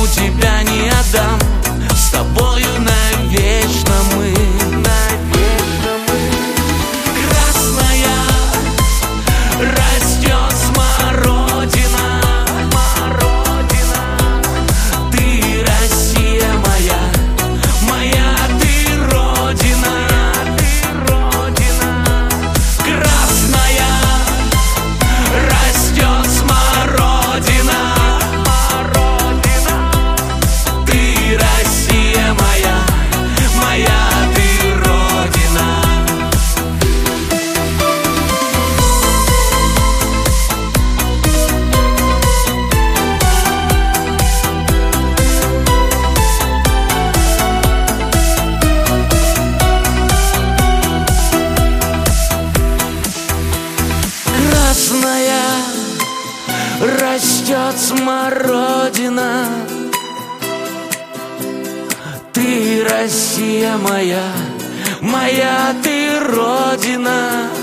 никому тебя не отдам. С тобою навечно мы, навечно мы. Красная растет смородина, смородина. Ты Россия моя, моя ты родина, ты родина. Красная растет смородина, смородина. Ты Россия моя, моя ты родина. Красная растет смородина. Ты Россия моя, моя ты родина.